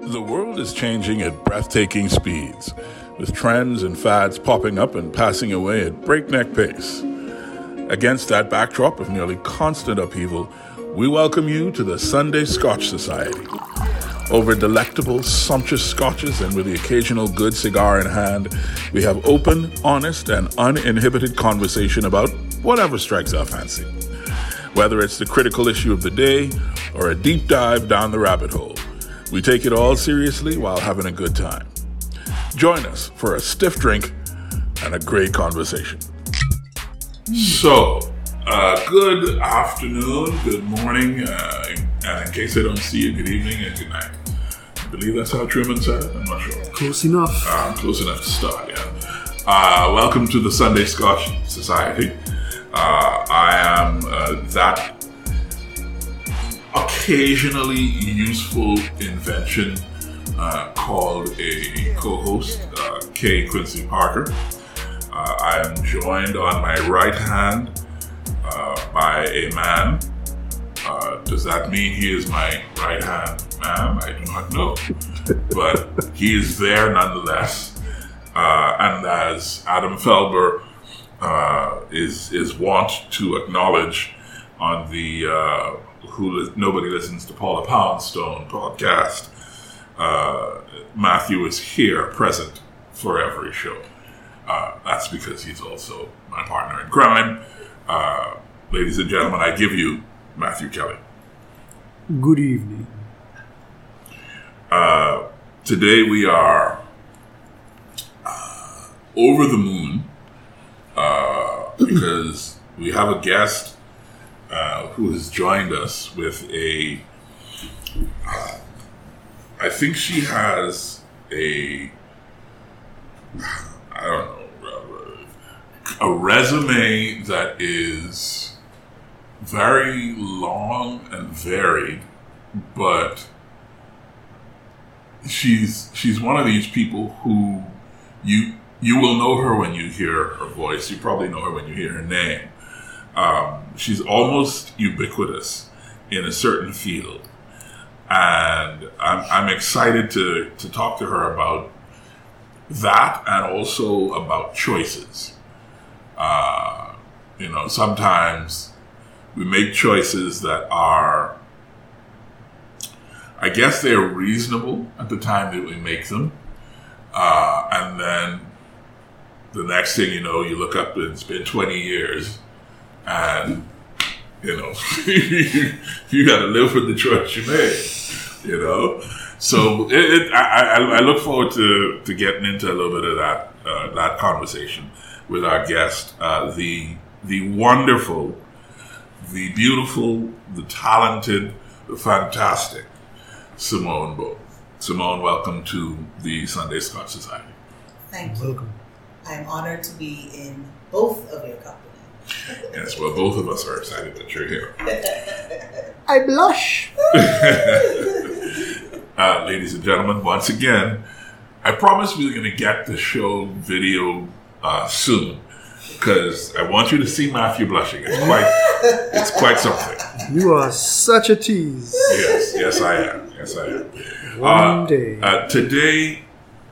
The world is changing at breathtaking speeds, with trends and fads popping up and passing away at breakneck pace. Against that backdrop of nearly constant upheaval, we welcome you to the Sunday Scotch Society. Over delectable, sumptuous scotches and with the occasional good cigar in hand, we have open, honest, and uninhibited conversation about whatever strikes our fancy. Whether it's the critical issue of the day or a deep dive down the rabbit hole, we take it all seriously while having a good time. Join us for a stiff drink and a great conversation. So, good afternoon, good morning, and in case I don't see you, good evening and good night. I believe that's how Truman said it. I'm not sure. Close enough. Close enough to start, yeah. Welcome to the Sunday Scotch Society. I am that occasionally useful invention called a co-host, K. Quincy Parker. I am joined on my right hand by a man. Does that mean he is my right hand man? I do not know. But he is there nonetheless. And as Adam Felber is wont to acknowledge on the Nobody Listens to Paula Poundstone podcast, Matthew is here, present for every show. That's because he's also my partner in crime. Ladies and gentlemen, I give you Matthew Kelly. Good evening. Today we are over the moon because we have a guest who has joined us with I think she has a resume that is very long and varied, but she's one of these people who you will know her when you hear her voice. You probably know her when you hear her name. She's almost ubiquitous in a certain field. And I'm excited to talk to her about that and also about choices. Sometimes we make choices that are, I guess they're reasonable at the time that we make them. And then the next thing you know, you look up and it's been 20 years and, you got to live with the choice you made, So I look forward to getting into a little bit of that conversation with our guest, the wonderful, the beautiful, the talented, the fantastic Simone Bowe. Simone, welcome to the Sunday Scotch Society. Thank you. Welcome. I'm honored to be in both of your company. Yes, well, both of us are excited that you're here. I blush. Ladies and gentlemen, once again, I promise we're going to get the show video soon because I want you to see Matthew blushing. It's quite something. You are such a tease. Yes, I am. One day. Today,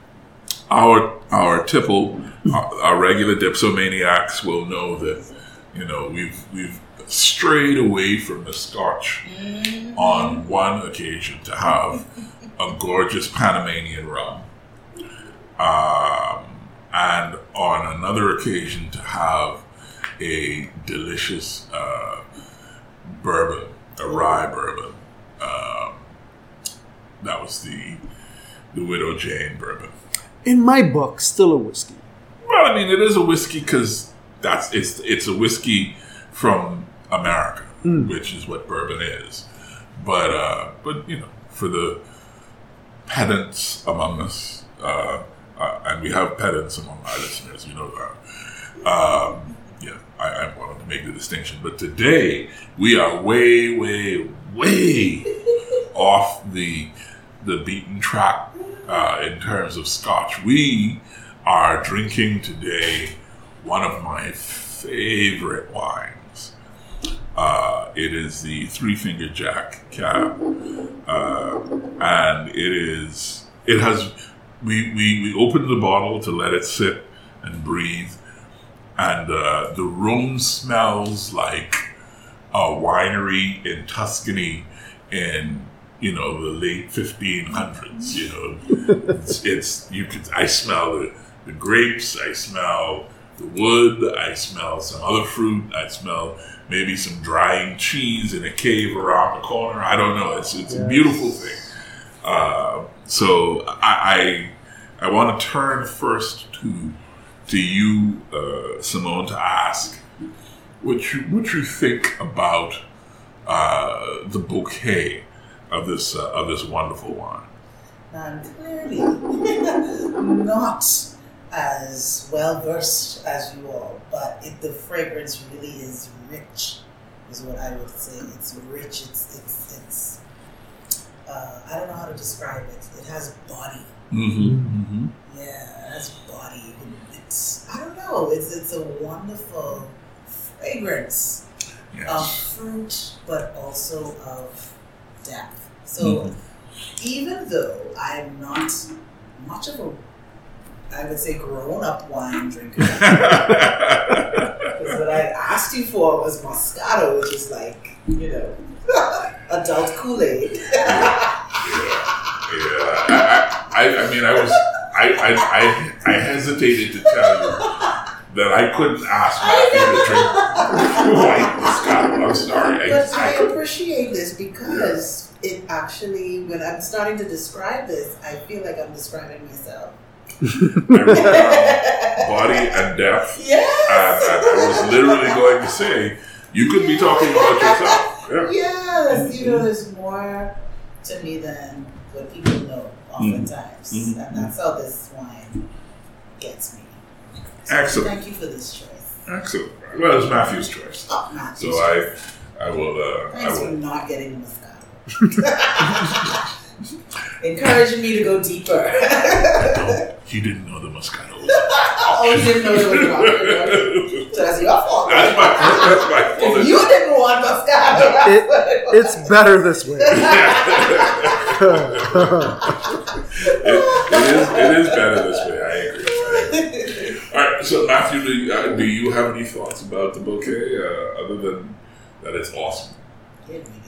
our tipple, our regular dipsomaniacs will know that, we've strayed away from the Scotch on one occasion to have a gorgeous Panamanian rum. And on another occasion to have a delicious bourbon, a rye bourbon. That was the Widow Jane bourbon. In my book, still a whiskey. Well, it is a whiskey because it's a whiskey from America, which is what bourbon is. But for the pedants among us, and we have pedants among our listeners, you know that. I wanted to make the distinction. But today, we are way, way, way off the beaten track in terms of Scotch. We are drinking today one of my favorite wines. It is the Three Finger Jack cab, and it has. We opened the bottle to let it sit and breathe, and the room smells like a winery in Tuscany in the late 1500s. I smell the grapes, I smell the wood, I smell some other fruit, I smell maybe some drying cheese in a cave around the corner. I don't know. It's a beautiful thing. So I want to turn first to you, Simone, to ask what you think about the bouquet of this wonderful wine. I'm clearly not as well versed as you all, but the fragrance really is rich, is what I would say. It's rich. It's I don't know how to describe it. It has body. Mm-hmm. Mm-hmm. Yeah, it has body. I don't know. It's a wonderful fragrance of fruit, but also of depth. So even though I'm not much of a, I would say, grown-up wine drinker, because what I asked you for was Moscato, which is like, adult Kool-Aid. I hesitated to tell you that I couldn't ask Matthew to drink white Moscato. I'm sorry. But I appreciate this because it actually, when I'm starting to describe this, I feel like I'm describing myself. I wrote down body and depth. Yes. And I was literally going to say, you could be talking about yourself. Yeah. Yes. There's more to me than what people know oftentimes. Mm-hmm. And that's how this wine gets me. So excellent. Thank you for this choice. Excellent. Well, it's Matthew's choice. Oh, Matthew's so choice. I will. Thanks for not getting the Moscato. Encouraging me to go deeper. No, you didn't know the Moscato was you didn't know it was Moscato. So that's your fault. That's my fault. If you didn't want Moscato, it's better this way. It is better this way. I agree. All right. So Matthew, do you have any thoughts about the bouquet other than that it's awesome? It really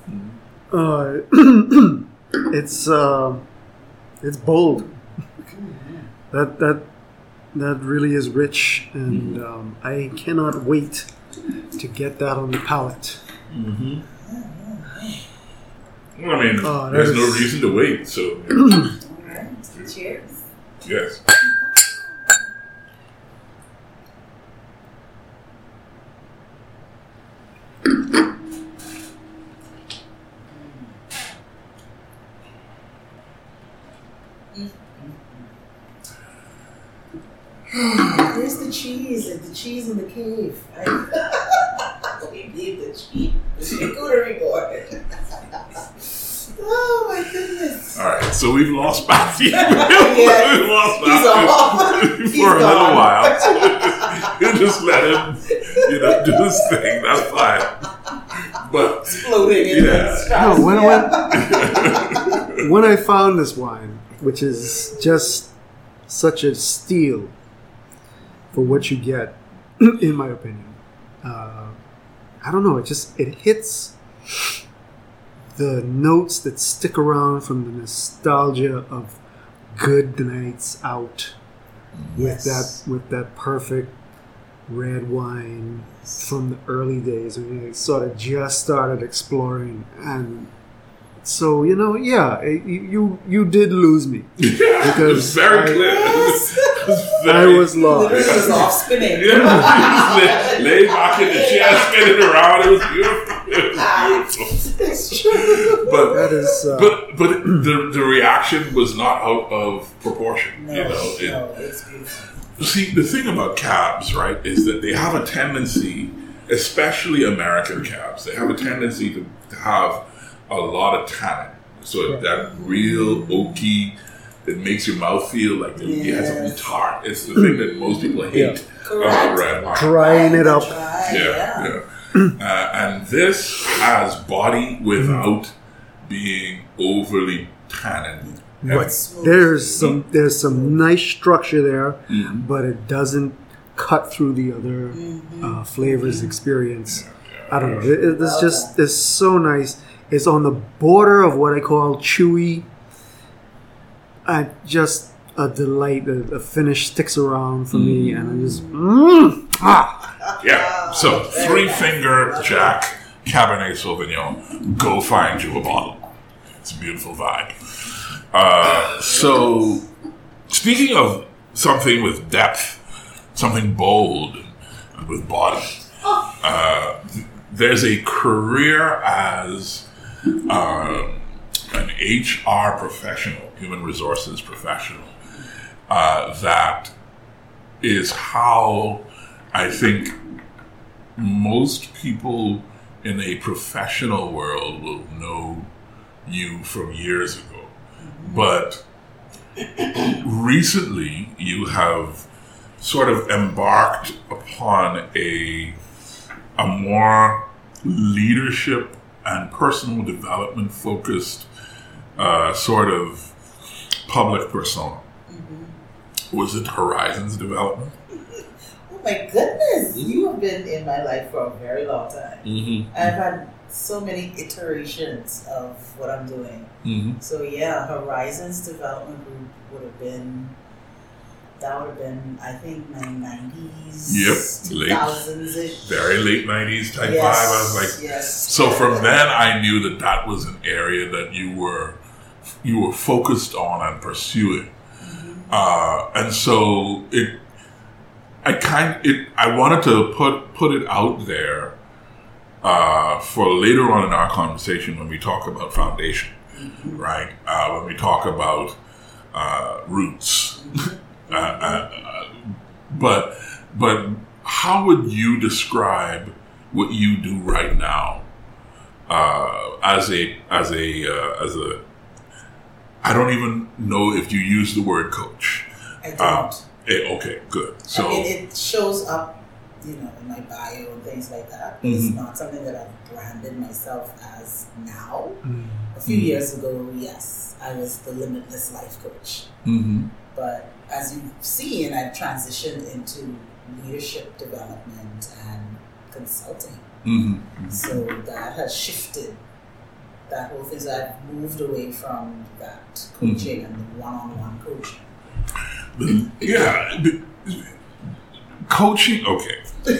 is. It's bold. That really is rich, and I cannot wait to get that on the palate. Mm-hmm. Well, I mean, there's no reason to wait. So, all right. Cheers. Yes. Where's the cheese? The cheese in the cave. We need the cheese. The charcuterie board. Oh my goodness. All right, so we've lost Matthew. Yes. We've lost Matthew for a little while. You just let him, do his thing. That's fine. But exploding in when I found this wine, which is just such a steal for what you get, in my opinion. I don't know. It hits the notes that stick around from the nostalgia of good nights out with that perfect red wine from the early days when you sort of just started exploring. And so, you did lose me. Because it's very clear. I was lost. It was off spinning. Laid back in the chair, spinning around. It was beautiful. It's true. But the reaction was not out of proportion. No, it's beautiful. See, the thing about cabs, right, is that they have a tendency, especially American cabs, they have a tendency to have a lot of tannin. So that real oaky, it makes your mouth feel like it has something tart. It's the thing that most people hate about red wine. Drying it up. Yeah. And this has body without being overly tannin. Right. There's some nice structure there, but it doesn't cut through the other flavors experience. I don't know. It's so nice. It's on the border of what I call chewy. Just a delight. The finish sticks around for me, and I just Yeah. So 3-Finger Jack Cabernet Sauvignon. Go find you a bottle. It's a beautiful vibe. So speaking of something with depth, something bold and with body, there's a career as an HR professional, human resources professional, that is how I think most people in a professional world will know you from years ago. But recently you have sort of embarked upon a more leadership and personal development focused sort of public persona. Was it Horizons Development? Oh my goodness, you have been in my life for a very long time. I've had so many iterations of what I'm doing. So yeah, Horizons Development Group would have been, I think, my 90s, Yep, 2000s-ish. Very late 90s type vibe. I was like, so from then I knew that was an area that you were focused on and pursuing. And so I wanted to put it out there for later on in our conversation when we talk about foundation, right? When we talk about roots. But how would you describe what you do right now as a I don't even know if you use the word coach. I don't. Okay, good. So I mean, it shows up, in my bio and things like that. It's not something that I've branded myself as now. A few years ago, yes, I was the Limitless Life Coach. But as you've seen, I've transitioned into leadership development and consulting. So that has shifted that whole thing. So I've moved away from that coaching and the one-on-one coaching. Yeah, coaching. Okay,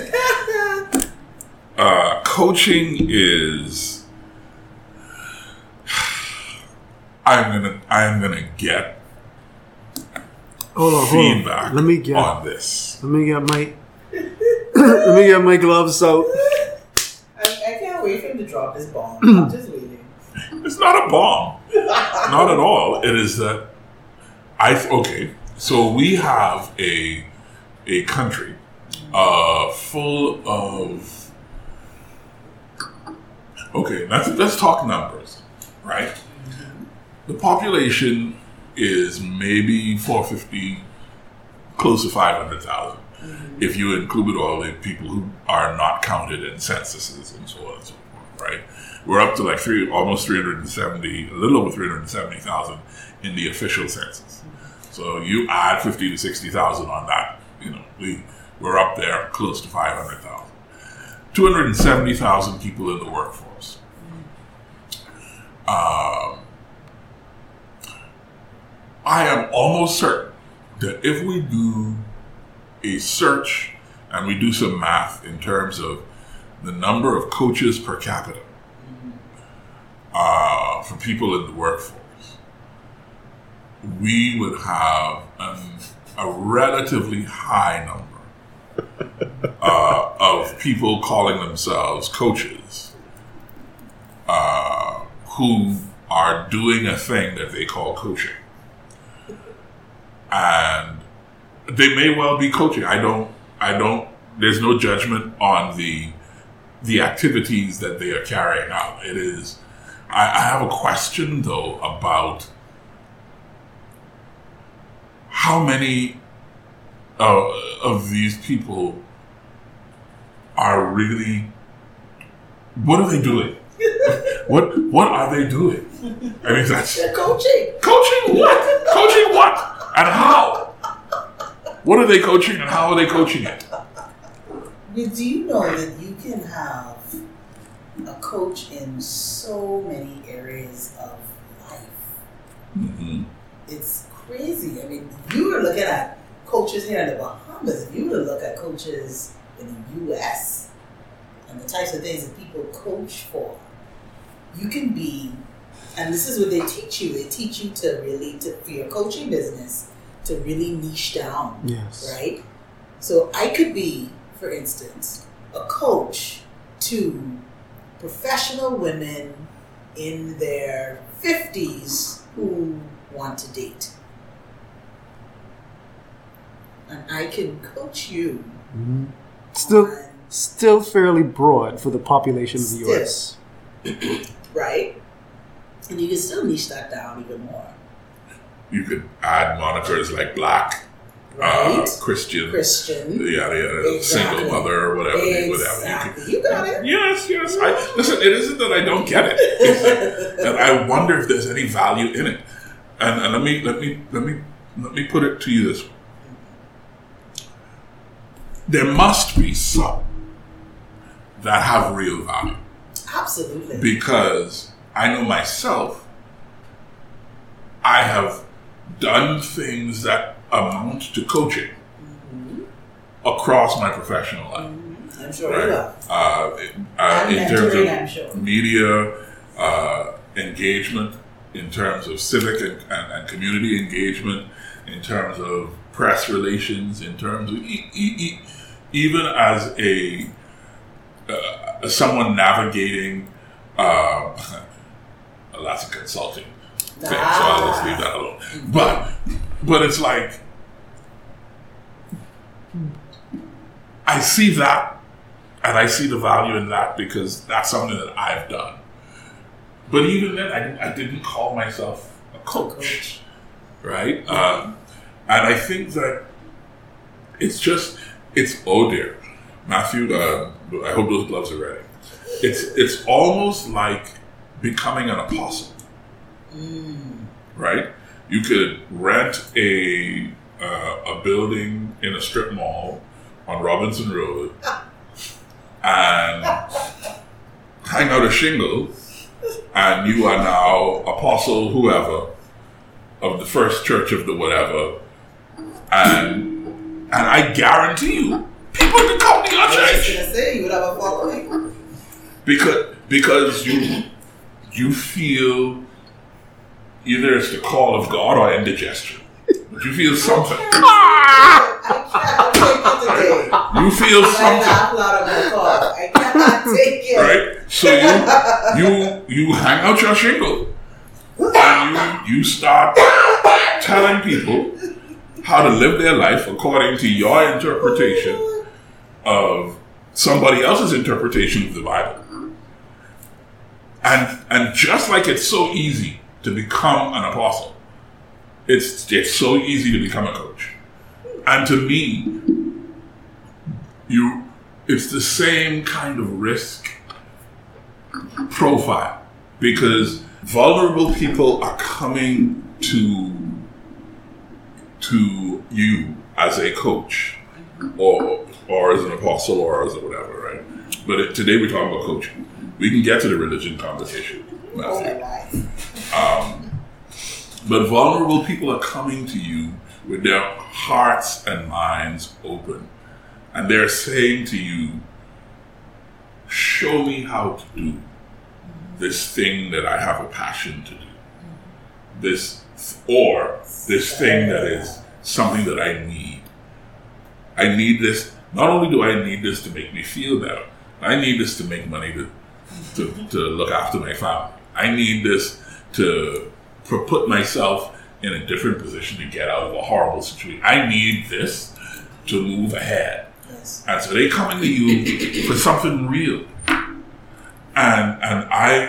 coaching is. I'm gonna get feedback Let me get on this. Let me get my gloves out. I can't wait for him to drop his bomb. I'm just waiting. It's not a bomb, not at all. It is that okay. So we have a country full of. Okay, let's talk numbers, right? The population is maybe 450, close to 500,000, if you include all the people who are not counted in censuses and so on and so forth, right? We're up to like almost 370, a little over 370,000 in the official census. So you add 50 to 60,000 on that, we're up there close to 500,000. 270,000 people in the workforce. I am almost certain that if we do a search and we do some math in terms of the number of coaches per capita for people in the workforce, we would have a relatively high number of people calling themselves coaches who are doing a thing that they call coaching. And they may well be coaching. I don't, there's no judgment on the activities that they are carrying out. It is, I have a question though about how many of these people are really What are they doing? What are they doing? I mean, They're coaching. Coaching what? Coaching what? And how? What are they coaching and how are they coaching it? Do you know that you can have a coach in so many areas of life? Mm-hmm. It's crazy. I mean, you were looking at coaches here in the Bahamas. If you were to look at coaches in the U.S. and the types of things that people coach for, you can be, and this is what they teach you. They teach you to really, for your coaching business, to really niche down. Yes. Right? So I could be, for instance, a coach to professional women in their 50s who want to date. And I can coach you. Mm-hmm. Still fairly broad for the population of the U.S. Right? And you can still niche that down even more. You could add monikers like Black, right? Christian, exactly. single mother, or whatever. Exactly. You got it. Yes. Listen, it isn't that I don't get it. It's that I wonder if there's any value in it. And let me put it to you this way. There must be some that have real value. Absolutely. Because I know myself, I have done things that amount to coaching across my professional life. I'm sure you have. In terms of media engagement, in terms of civic and community engagement, in terms of press relations, in terms of even as a someone navigating lots of consulting things, so I'll just leave that alone. But it's like I see that, and I see the value in that because that's something that I've done. But even then, I didn't call myself a coach, right? And I think that it's oh dear, Matthew. I hope those gloves are ready. It's almost like becoming an apostle, right? You could rent a building in a strip mall on Robinson Road and hang out a shingle, and you are now apostle whoever of the First Church of the whatever, and I guarantee you, people can come to your church. I was going to say, you would have a following. Because you feel either it's the call of God or indigestion. But you feel something. You feel something. I cannot take it. Right? So you hang out your shingle and you start telling people how to live their life according to your interpretation of somebody else's interpretation of the Bible. And just like it's so easy to become an apostle, it's so easy to become a coach. And to me, it's the same kind of risk profile, because vulnerable people are coming to you as a coach or as an apostle or as a whatever, right? But today we're talking about coaching. We can get to the religion conversation, Matthew. But vulnerable people are coming to you with their hearts and minds open. And they're saying to you, show me how to do this thing that I have a passion to do. This thing that is something that I need. I need this. Not only do I need this to make me feel better, I need this to make money to look after my family. I need this to put myself in a different position to get out of a horrible situation. I need this to move ahead. Yes. And so they coming to you for something real. And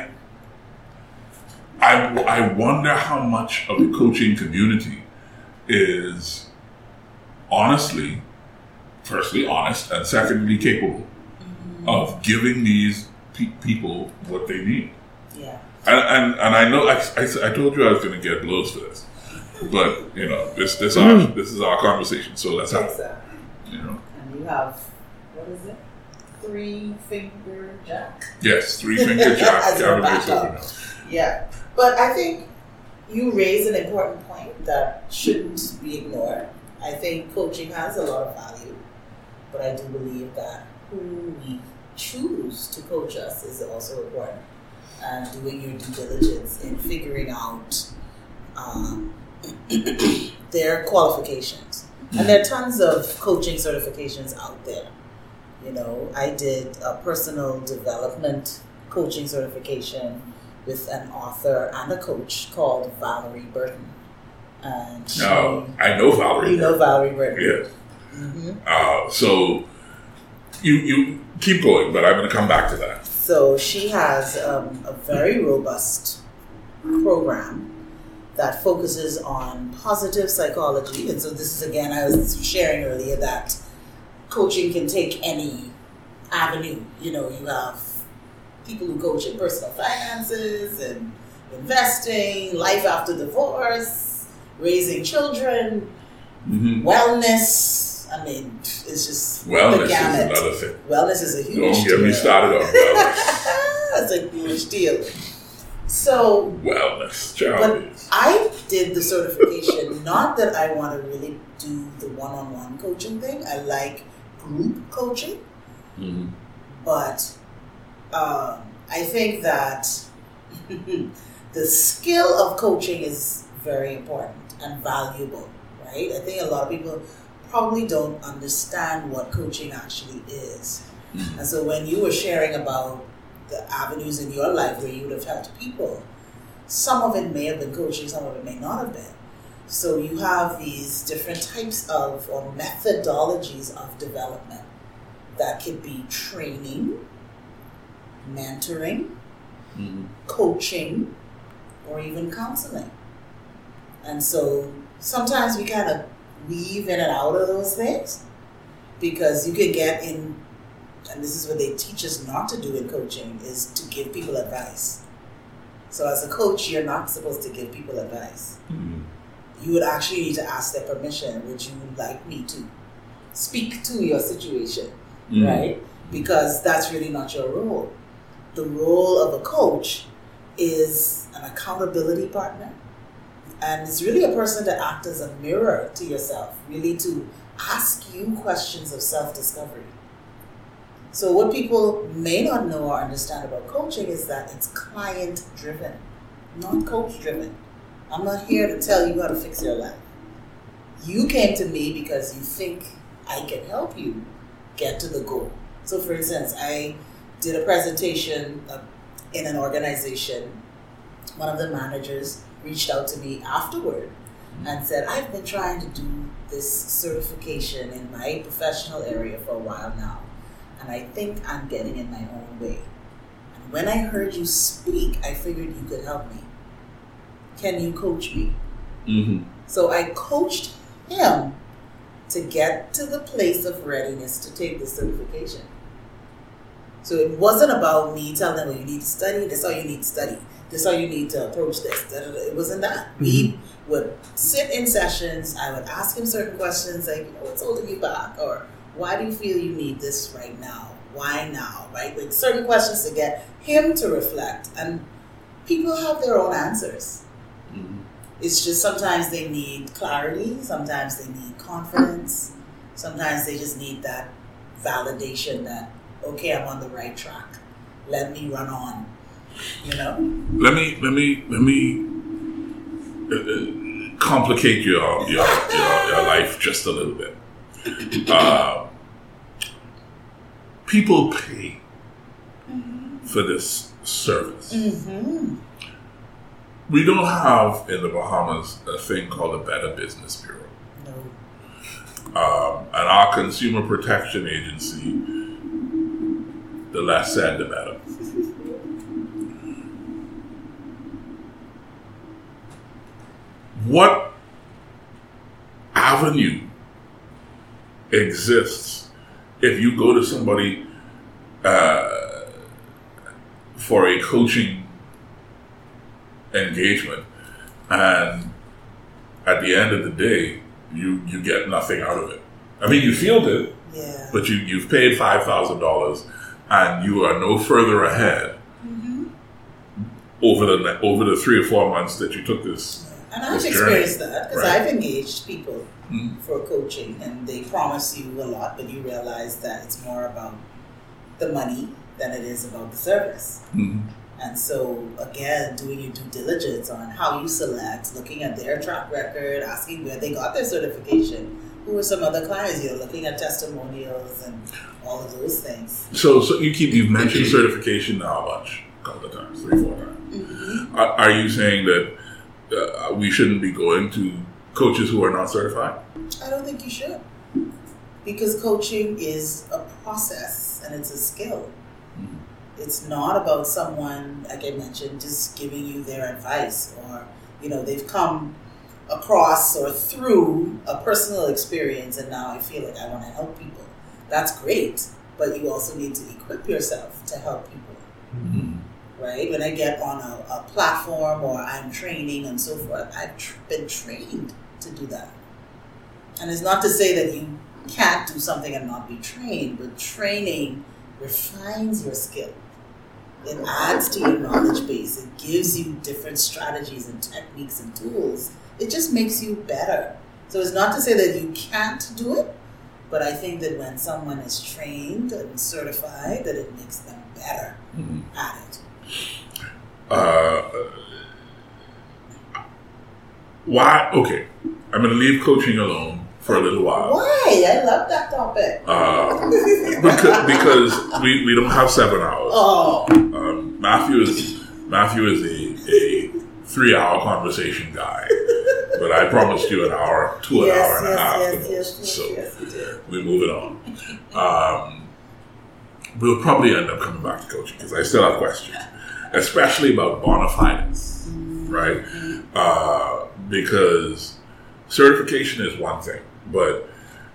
I wonder how much of the coaching community is firstly honest, and secondly capable of giving these people what they need. Yeah. And I know I told you I was going to get blows for this, but this is our conversation, so let's have it. And you have, what is it? 3-finger jack. Yes, 3-finger jack. Yeah, but I think you raise an important point that shouldn't be ignored. I think coaching has a lot of value, but I do believe that who we choose to coach us is also important. And doing your due diligence in figuring out their qualifications. And there are tons of coaching certifications out there. I did a personal development coaching certification with an author and a coach called Valerie Burton. And I know Valerie. You know Valerie Burton. Yes. Mm-hmm. So you keep going, but I'm going to come back to that. So she has a very robust program that focuses on positive psychology. And so this is, again, I was sharing earlier that coaching can take any avenue. You have people who coach in personal finances and investing, life after divorce, raising children, wellness. I mean, it's just wellness the gamut. is another thing. Wellness is a huge deal. Don't get me started on wellness. That's a huge deal. So wellness, but I did the certification. Not that I want to really do the one-on-one coaching thing. I like group coaching, but I think that the skill of coaching is very important and valuable, right? I think a lot of people probably don't understand what coaching actually is. And so when you were sharing about the avenues in your life where you would have helped people, some of it may have been coaching, some of it may not have been. So you have these different types of or methodologies of development that could be training, mentoring, coaching, or even counseling. And so sometimes we kind of weave in and out of those things because you can get in, and this is what they teach us not to do in coaching, is to give people advice. So as a coach, you're not supposed to give people advice. You would actually need to ask their permission. Would you like me to speak to your situation, right? Because that's really not your role. The role of a coach is an accountability partner. And it's really a person to act as a mirror to yourself, really to ask you questions of self-discovery. So what people may not know or understand about coaching is that it's client-driven, not coach-driven. I'm not here to tell you how to fix your life. You came to me because you think I can help you get to the goal. So for instance, I did a presentation in an organization. One of the managers reached out to me afterward and said, I've been trying to do this certification in my professional area for a while now, and I think I'm getting in my own way. And when I heard you speak, I figured you could help me. Can you coach me? So I coached him to get to the place of readiness to take the certification. So it wasn't about me telling them, well, you need to study, this is how you need to study, this is how you need to approach this. It wasn't that. We would sit in sessions, I would ask him certain questions like, what's holding you back? Or why do you feel you need this right now? Why now, right? Like certain questions to get him to reflect. And people have their own answers. It's just sometimes they need clarity, sometimes they need confidence, sometimes they just need that validation that, okay, I'm on the right track. Let me run on. Let me complicate your life just a little bit. People pay for this service. We don't have in the Bahamas a thing called a Better Business Bureau. No. And our consumer protection agency, the less said, the better. What avenue exists if you go to somebody for a coaching engagement, and at the end of the day, you get nothing out of it. I mean, you feel it, Yeah. but you've paid $5,000, and you are no further ahead over the 3 or 4 months that you took this. And I've this experienced journey, that because right? I've engaged people for coaching, and they promise you a lot, but you realize that it's more about the money than it is about the service. And so, again, doing your due diligence on how you select, looking at their track record, asking where they got their certification, who are some other clients, looking at testimonials and all of those things. So you've mentioned certification now a bunch, a couple of times, 3, 4 times. Are you saying that we shouldn't be going to coaches who are not certified? I don't think you should. Because coaching is a process and it's a skill. It's not about someone, like I mentioned, just giving you their advice, or, they've come across or through a personal experience and now I feel like I want to help people. That's great, but you also need to equip yourself to help people. Right? When I get on a platform or I'm training and so forth, I've been trained to do that. And it's not to say that you can't do something and not be trained, but training refines your skill. It adds to your knowledge base. It gives you different strategies and techniques and tools. It just makes you better. So it's not to say that you can't do it, but I think that when someone is trained and certified, that it makes them better at it. Why? Okay, I'm going to leave coaching alone for a little while. Why? I love that topic. Because we don't have 7 hours. Oh. Matthew is a 3-hour conversation guy, but I promised you an hour and a half. So we're moving on. We'll probably end up coming back to coaching because I still have questions, especially about bona fides, right? Because certification is one thing, but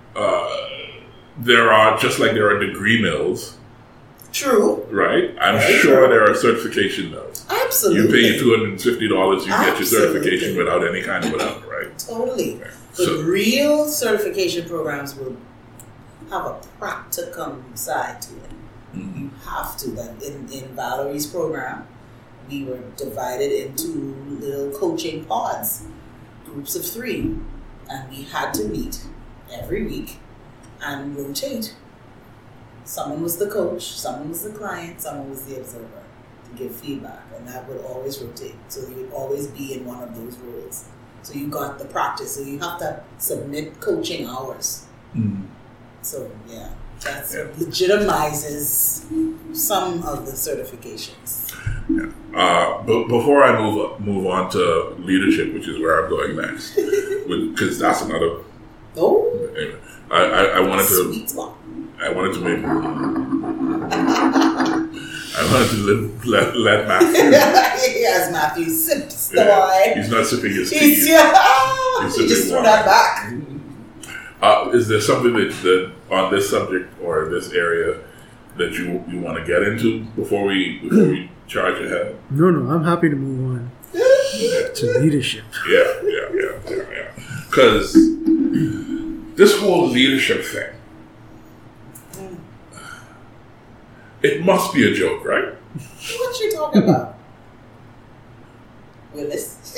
there are degree mills. True. Right? I'm sure there are certification mills. Absolutely. You pay $250, you get your certification without any kind of whatever, right? Totally. Right. But real certification programs will have a practicum side to it. You have to. Like in Valerie's program, we were divided into little coaching pods, groups of 3, and we had to meet every week and rotate. Someone was the coach, someone was the client, someone was the observer to give feedback, and that would always rotate. So you would always be in one of those roles. So you got the practice. So you have to submit coaching hours. So yeah, that legitimizes some of the certifications. Yeah. But before I move on to leadership, which is where I'm going next, because that's another. Oh. Anyway, I wanted to. Sweet spot. I wanted to let Matthew. Yes, Matthew sips the wine. He's not sipping his tea. He just threw wine. that back. Is there something that on this subject or this area that you want to get into before we charge ahead? No, I'm happy to move on to leadership. Yeah. Because this whole leadership thing, it must be a joke, right? What you talking about? Willis?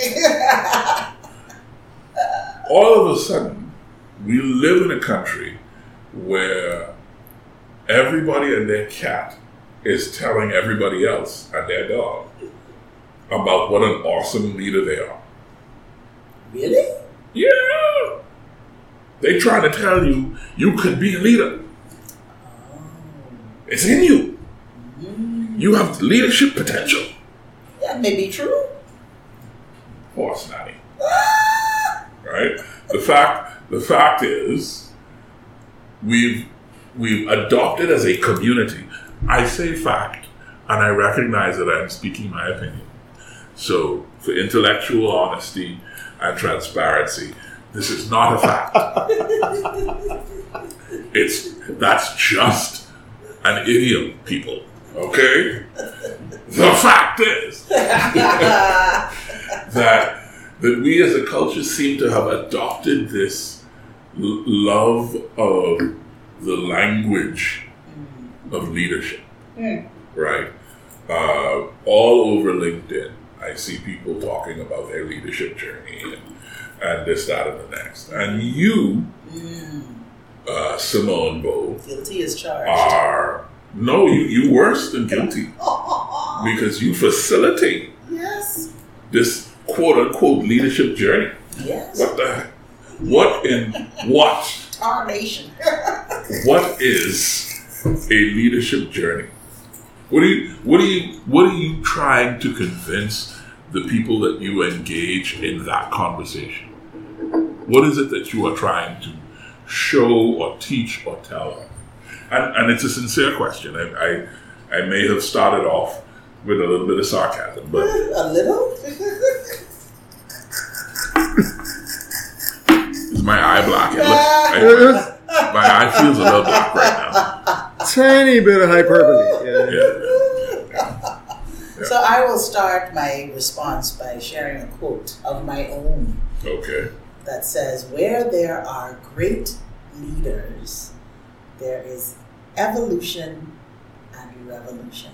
All of a sudden, we live in a country where everybody and their cat is telling everybody else and their dog about what an awesome leader they are. Really? Yeah. They trying to tell you could be a leader. It's in you. You have leadership potential. That may be true. Horse nanny. Right? The fact is, we've adopted as a community. I say fact, and I recognize that I'm speaking my opinion. So, for intellectual honesty and transparency, this is not a fact. That's just an idiom, people. Okay? The fact is that we as a culture seem to have adopted this love of the language of leadership, right? All over LinkedIn, I see people talking about their leadership journey and this, that, and the next. And you, Simone Bowe, guilty as charged. You worse than guilty because you facilitate this quote-unquote leadership journey. Yes. What the heck? What Our nation. What is a leadership journey? What are you trying to convince the people that you engage in that conversation? What is it that you are trying to show or teach or tell them? And it's a sincere question. I may have started off with a little bit of sarcasm, but a little. Is my eye black? My eye feels a little black right now. Tiny bit of hyperbole. Yeah. So I will start my response by sharing a quote of my own. Okay. That says, "Where there are great leaders, there is evolution and revolution."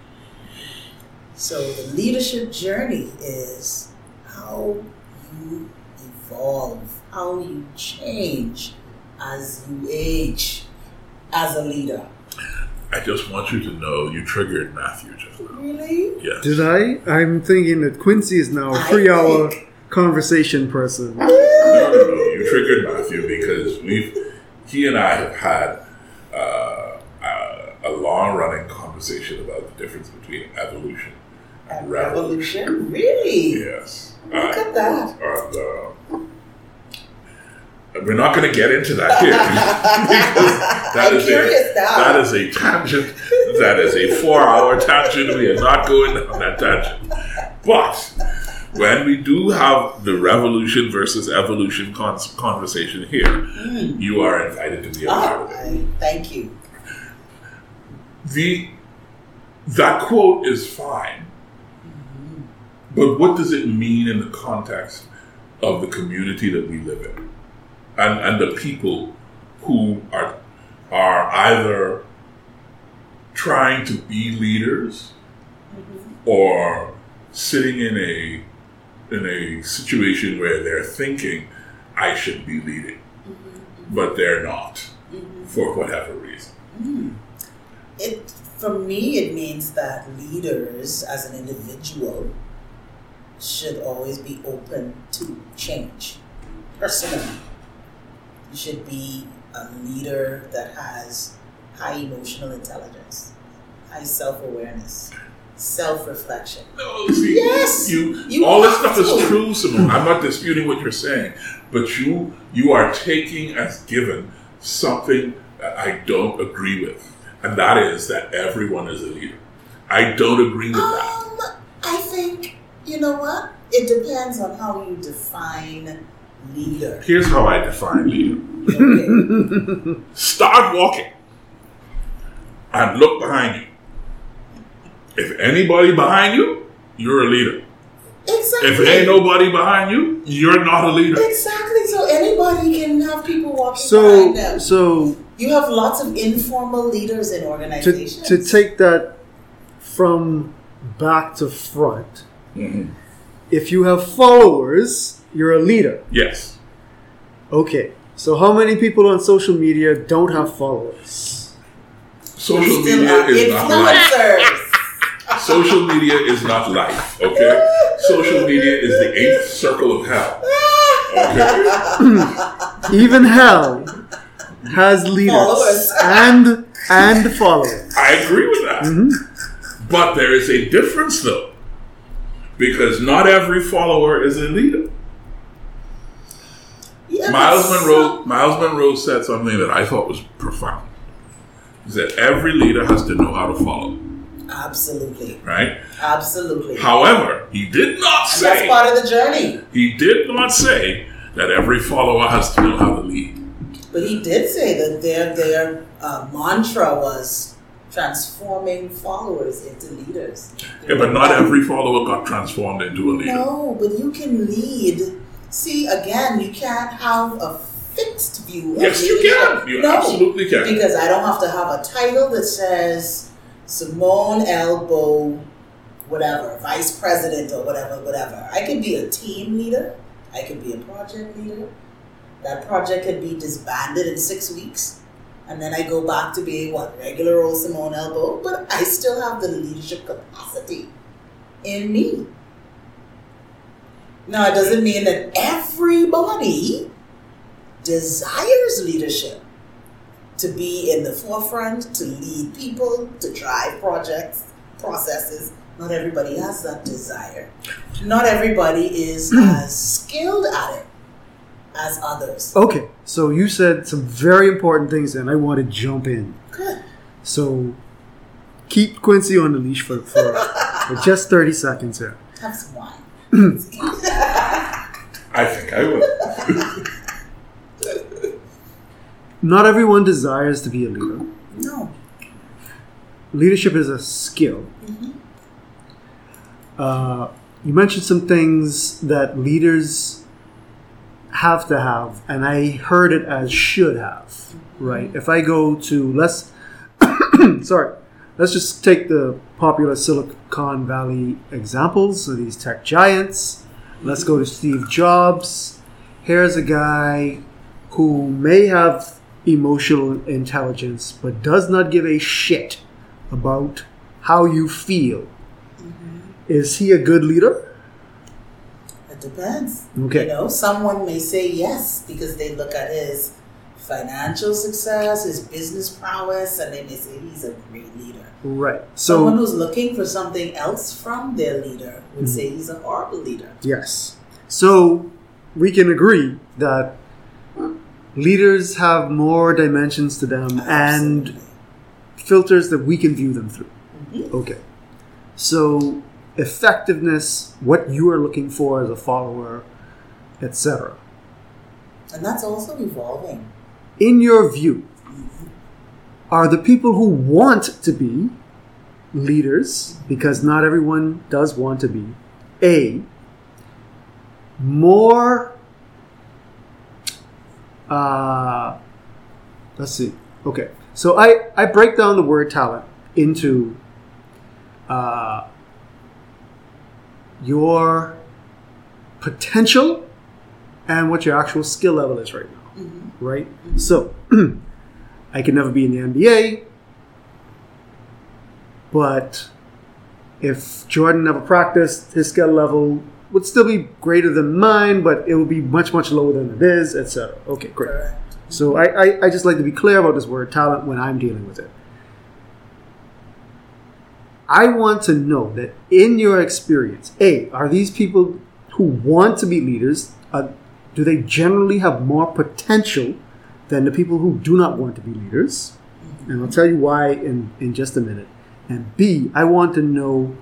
So the leadership journey is how you evolve, how you change as you age as a leader. I just want you to know you triggered Matthew just now. Really? Yes. Did I? I'm thinking that Quincy is now a 3-hour conversation person. No. You triggered Matthew because he and I have had a long-running conversation about the difference between evolution and revolution. Really? Yes. Look at that. We're not going to get into that here because that is a tangent. That is a 4-hour tangent. We are not going down that tangent. But when we do have the revolution versus evolution conversation here, you are invited to be a part of it. Thank you. That quote is fine, but what does it mean in the context of the community that we live in? And the people who are either trying to be leaders or sitting in a situation where they're thinking, I should be leading, but they're not for whatever reason. For me, it means that leaders as an individual should always be open to change personally. You should be a leader that has high emotional intelligence, high self-awareness, self-reflection. No, see, yes, you all this stuff is true, Simone. I'm not disputing what you're saying, but you are taking as given something that I don't agree with, and that is that everyone is a leader. I don't agree with that. I think, you know what? It depends on how you define leader. Here's how I define leader. Okay. Start walking and look behind you. If anybody behind you, you're a leader. Exactly. If ain't nobody behind you, you're not a leader. Exactly. So anybody can have people walking behind them. So you have lots of informal leaders in organizations. To take that from back to front, if you have followers, you're a leader. Yes. Okay. So how many people on social media don't have followers? Social media is not life. Social media is not life, okay? Social media is the 8th circle of hell. Okay? Even hell has leaders and followers. I agree with that. But there is a difference though. Because not every follower is a leader. Yeah, Miles Monroe said something that I thought was profound. He said every leader has to know how to follow. Absolutely. Right? Absolutely. However, he did not say... That's part of the journey. He did not say that every follower has to know how to lead. But he did say that their mantra was transforming followers into leaders. Yeah, but not every follower got transformed into a leader. No, but you can lead. See, again, you can't have a fixed view of Yes, you leadership. can. You absolutely can. Because I don't have to have a title that says Simone Elbow, whatever, vice president or whatever. I can be a team leader. I can be a project leader. That project can be disbanded in 6 weeks. And then I go back to being, regular old Simone Elbow. But I still have the leadership capacity in me. Now, it doesn't mean that everybody desires leadership, to be in the forefront, to lead people, to drive projects, processes. Not everybody has that desire. Not everybody is as skilled at it as others. Okay, so you said some very important things and I want to jump in. Good. So keep Quincy on the leash for just 30 seconds here. Have some wine. I think I will. Not everyone desires to be a leader. No. Leadership is a skill. Mm-hmm. You mentioned some things that leaders have to have, and I heard it as should have, right? If I go to, let's just take the popular Silicon Valley examples, so these tech giants. Let's go to Steve Jobs. Here's a guy who may have emotional intelligence, but does not give a shit about how you feel. Mm-hmm. Is he a good leader? It depends. Okay. Someone may say yes because they look at his financial success, his business prowess, and they may say he's a great leader. Right. So someone who's looking for something else from their leader would say he's a horrible leader. Yes. So we can agree that leaders have more dimensions to them Absolutely. and filters that we can view them through. Mm-hmm. Okay. So effectiveness, what you are looking for as a follower, etc. And that's also evolving. In your view, are the people who want to be leaders, because not everyone does want to be, more, let's see. Okay. So I break down the word talent into your potential and what your actual skill level is right now. Mm-hmm. Right? So I could never be in the NBA, but if Jordan never practiced, his skill level would still be greater than mine, but it would be much, much lower than it is, etc. Okay, great. Correct. So I just like to be clear about this word talent when I'm dealing with it. I want to know that in your experience, are these people who want to be leaders, do they generally have more potential than the people who do not want to be leaders? Mm-hmm. And I'll tell you why in just a minute. And B, I want to know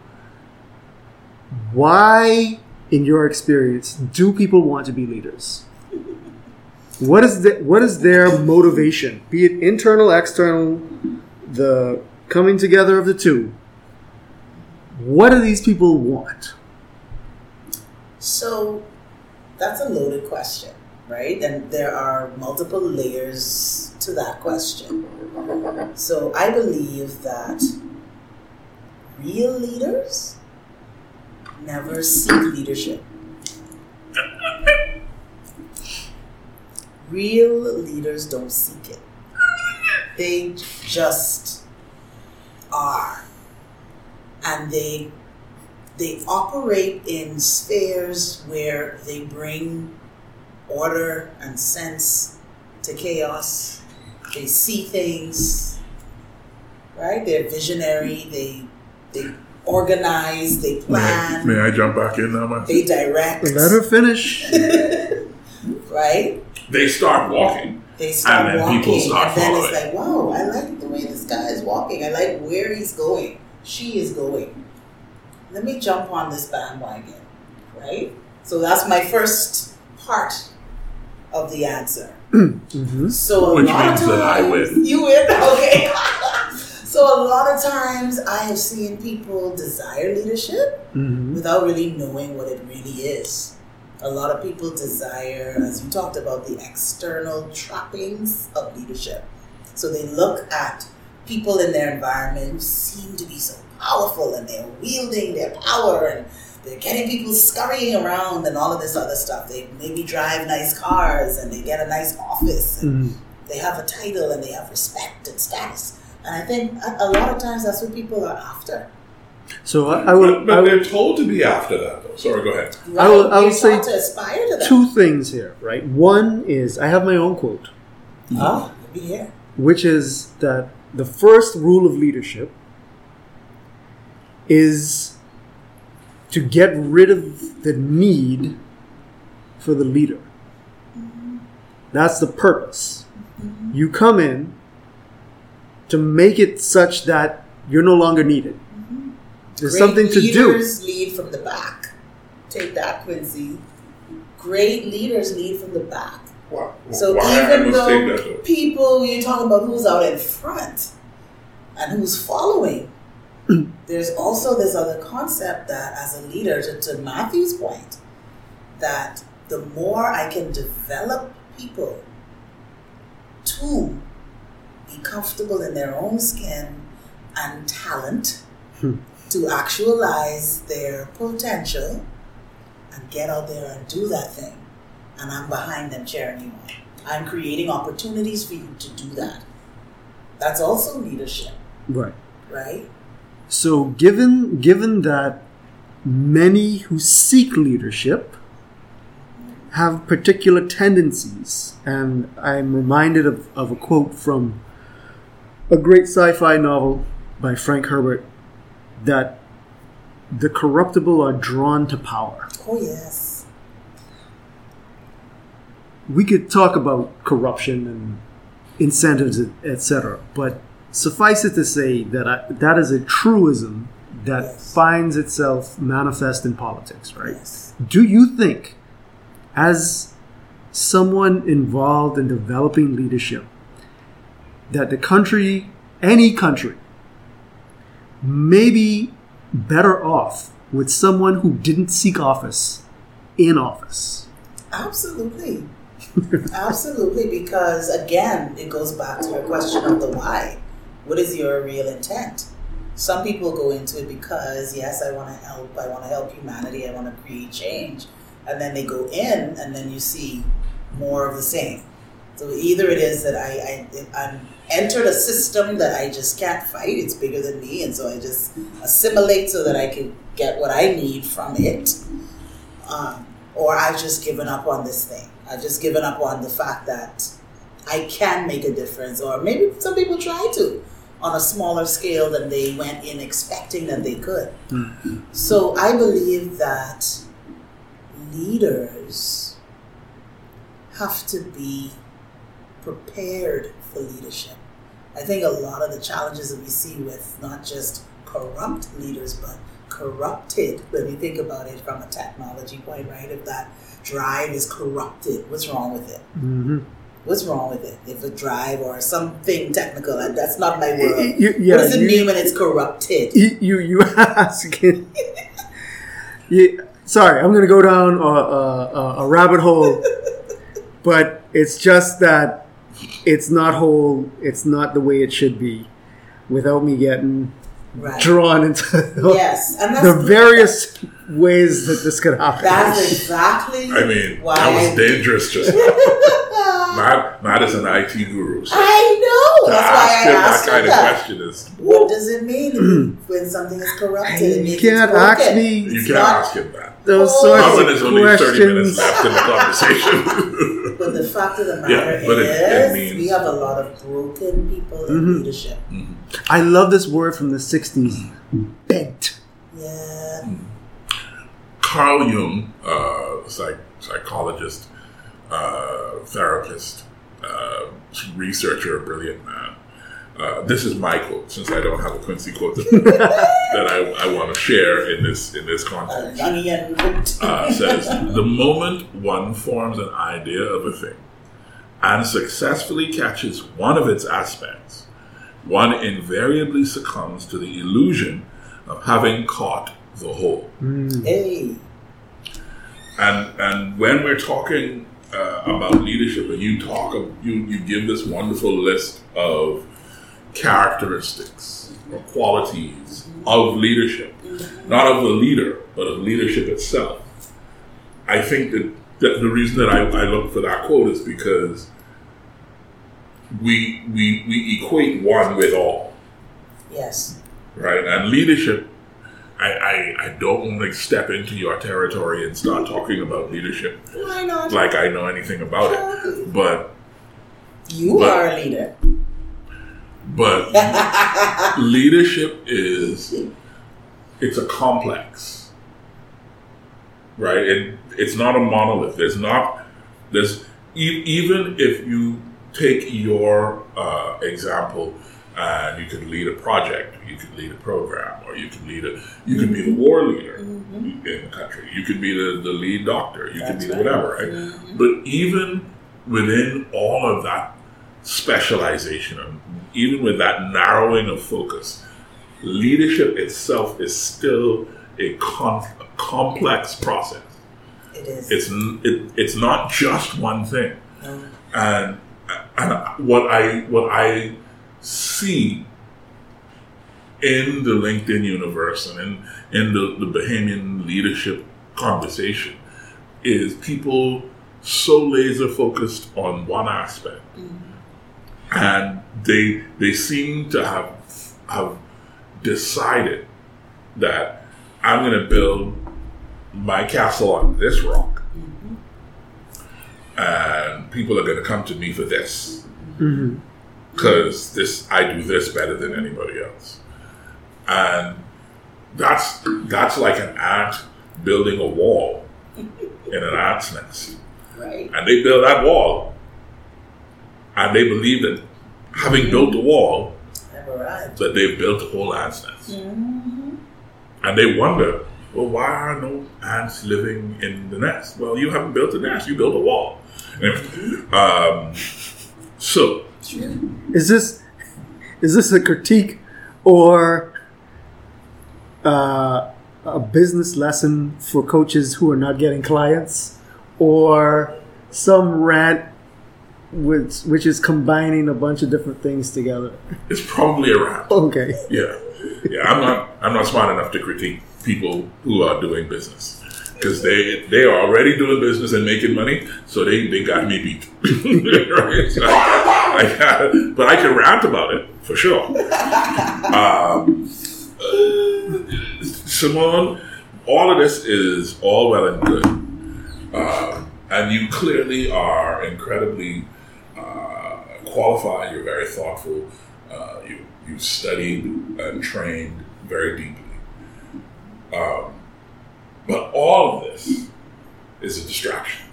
why, in your experience, do people want to be leaders? What is their motivation? Be it internal, external, the coming together of the two. What do these people want? So that's a loaded question, right? And there are multiple layers to that question. So I believe that real leaders never seek leadership. Real leaders don't seek it. They just are. And they operate in spheres where they bring order and sense to chaos. They see things, right? They're visionary. They organize. They plan. May I jump back in now, man? They direct. Let her finish. Right? They start walking. They start and then walking. people start and then following. it's like, wow, I like the way this guy is walking. I like where he's going. She is going. Let me jump on this bandwagon, right? So that's my first part of the answer. Mm-hmm. So Which a lot means of that I times win. you win, okay. So a lot of times I have seen people desire leadership without really knowing what it really is. A lot of people desire, as you talked about, the external trappings of leadership. So they look at people in their environment who seem to be so powerful and they're wielding their power and they're getting people scurrying around and all of this other stuff. They maybe drive nice cars and they get a nice office and they have a title and they have respect and status. And I think a lot of times that's what people are after. So but they're told to be after that, though. Sorry, go ahead. Right? I will say to aspire to that. two things here, right? One is, I have my own quote. Oh, be here. Which is that the first rule of leadership is to get rid of the need for the leader. That's the purpose. You come in to make it such that you're no longer needed. There's Great something to do. Leaders lead from the back. Take that, Quincy. Great leaders lead from the back. So even though people, you're talking about who's out in front and who's following, there's also this other concept that as a leader, to Matthew's point, that the more I can develop people to be comfortable in their own skin and talent, to actualize their potential and get out there and do that thing. And I'm behind them cheering you on. I'm creating opportunities for you to do that. That's also leadership. Right. Right? So given that many who seek leadership have particular tendencies, and I'm reminded of a quote from a great sci-fi novel by Frank Herbert, that the corruptible are drawn to power. Oh, yes. We could talk about corruption and incentives, etc., but suffice it to say that that is a truism that finds itself manifest in politics, right? Yes. Do you think, as someone involved in developing leadership, that the country, any country, may be better off with someone who didn't seek office in office? Absolutely. Absolutely, because again, it goes back to your question of the why. What is your real intent? Some people go into it because, yes, I want to help humanity, I want to create change. And then they go in and then you see more of the same. So either it is that I'm entered a system that I just can't fight, it's bigger than me, and so I just assimilate so that I can get what I need from it. Or I've just given up on this thing. I've just given up on the fact that I can make a difference, or maybe some people try to on a smaller scale than they went in expecting that they could. Mm-hmm. So I believe that leaders have to be prepared for leadership. I think a lot of the challenges that we see with not just corrupt leaders, but corrupted, when we think about it from a technology point, right? If that drive is corrupted, what's wrong with it? Mm-hmm. What's wrong with it? If a drive or something technical, and that's not my word. What does it mean when it's corrupted? You asking. Sorry, I'm going to go down a rabbit hole, but it's just that it's not whole. It's not the way it should be, without me getting drawn into the various ways that this could happen. That's exactly. I mean, that was dangerous just now. Matt is an IT guru. So I know. That's why I asked that kind of question is. What does it mean when something is corrupted? You can't ask me. You can't ask him that. Those sorts of there's only 30 minutes left in the conversation. But the fact of the matter is, we have a lot of broken people in leadership. Mm-hmm. I love this word from the 60s, bent. Yeah. Carl Jung, psychologist, therapist, researcher, a brilliant man. This is my quote, since I don't have a Quincy quote that I want to share in this context. Says, the moment one forms an idea of a thing and successfully catches one of its aspects, one invariably succumbs to the illusion of having caught the whole. Hey. And when we're talking about leadership, and you give this wonderful list of characteristics or qualities of leadership, not of the leader, but of leadership itself. I think that the reason that I look for that quote is because we equate one with all. Yes. Right? And leadership, I don't want to step into your territory and start talking about leadership. Why not? Like I know anything about it. But you are a leader. But leadership it's a complex. Right? It's not a monolith. Even if you take your example, and you could lead a project, you could lead a program, or you could be the war leader in the country. You could be the lead doctor. You could be whatever, right? Mm-hmm. But even within all of that specialization, and even with that narrowing of focus, leadership itself is still a complex process. It is. It's not just one thing. And what I see in the LinkedIn universe and in the Bahamian leadership conversation is people so laser focused on one aspect, and they seem to have decided that I'm going to build my castle on this rock, and people are going to come to me for this. Because I do this better than anybody else. And that's like an ant building a wall in an ant's nest. Right. And they build that wall, and they believe that having built the wall, that they've built the whole ant's nest. And they wonder, well, why are no ants living in the nest? Well, you haven't built a nest, you built a wall. So, is this a critique or a business lesson for coaches who are not getting clients, or some rant which is combining a bunch of different things together? It's probably a rant. Okay. Yeah. I'm not smart enough to critique people who are doing business, because they are already doing business and making money, so they got me beat. Right? So but I can rant about it for sure. Simone, all of this is all well and good, and you clearly are incredibly qualified. You're very thoughtful. You studied and trained very deeply. But all of this is a distraction.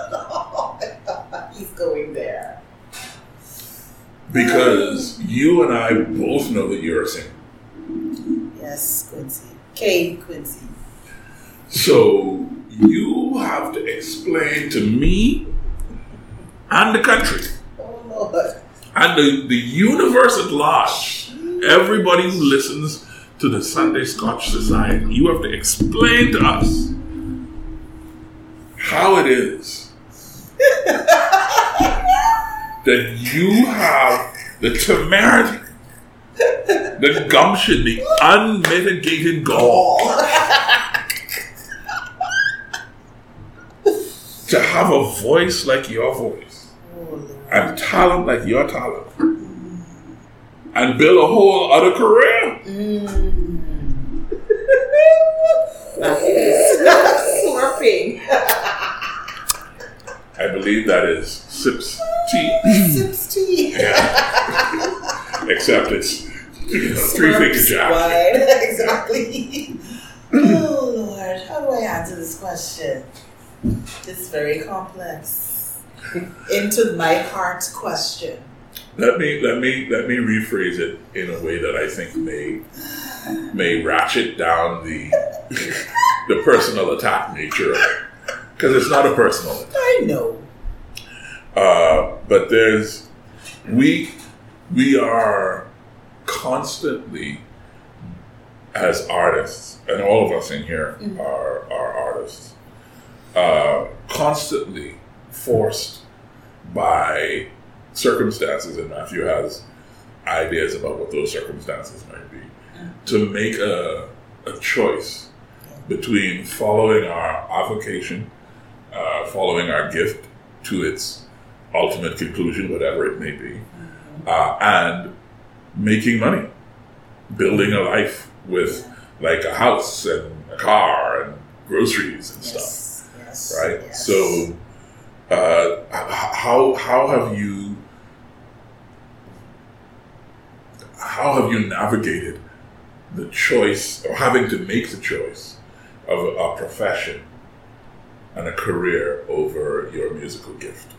He's going there. Because you and I both know that you're a singer. Yes, Quincy. K. Quincy. So you have to explain to me and the country and the universe at large, everybody who listens to the Sunday Scotch Society, you have to explain to us how it is that you have the temerity, the gumption, the unmitigated gall to have a voice like your voice and talent like your talent and build a whole other career. Slurping. I believe that is sips tea. Sips tea. Yeah. Except it's 3 finger jack. Wide. Exactly. Oh Lord, how do I answer this question? It's very complex. Into my heart question. Let me rephrase it in a way that I think may ratchet down the personal attack nature of it, because it's not a personal attack. I know. But we are constantly, as artists, and all of us in here are artists, constantly forced by circumstances, and Matthew has ideas about what those circumstances might be, to make a choice between following our vocation, following our gift to its ultimate conclusion, whatever it may be, and making money, building a life with like a house and a car and groceries and stuff, right? Yes. So, how have you navigated the choice, or having to make the choice of a profession and a career over your musical gift?